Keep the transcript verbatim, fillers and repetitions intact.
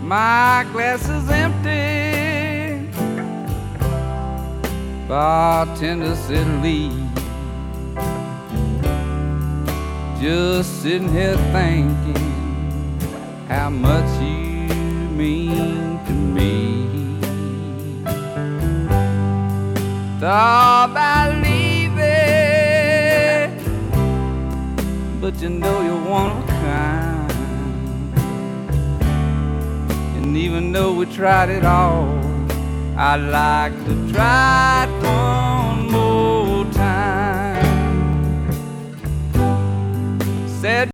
My glass is empty. Bartender said leave. Just sitting here thinking how much you mean to me. Thought about leaving, but you know you're one of a kind. And even though we tried it all, I'd like to try it one more time. Said